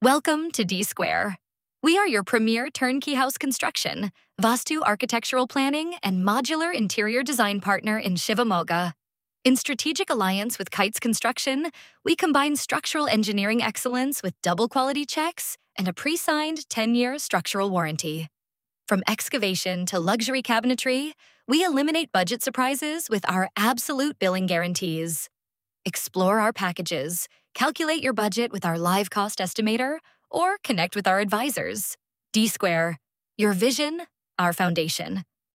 Welcome to D Square. We are your premier turnkey house construction, Vastu architectural planning, and modular interior design partner in Shivamogga. In strategic alliance with Kites Construction, we combine structural engineering excellence with double quality checks and a pre-signed 10-year structural warranty. From excavation to luxury cabinetry, we eliminate budget surprises with our absolute billing guarantees. Explore our packages, calculate your budget with our live cost estimator, or connect with our advisors. D Square, your vision, our foundation.